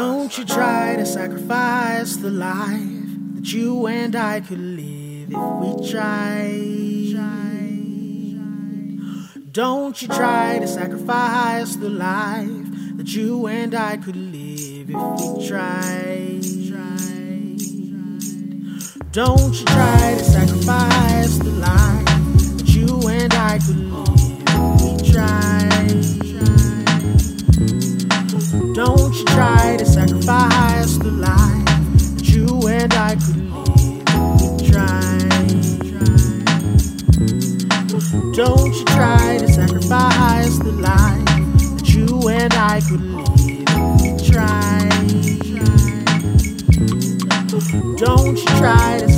Don't you try to sacrifice the life that you and I could live if we tried. Don't you try to sacrifice the life that you and I could live if we tried. Don't you try to sacrifice the life that you and I could live if we tried. Don't you try to sacrifice the life that you and I could live if we tried. Don't you try to sacrifice the life that you and I could live if we tried. Don't you try to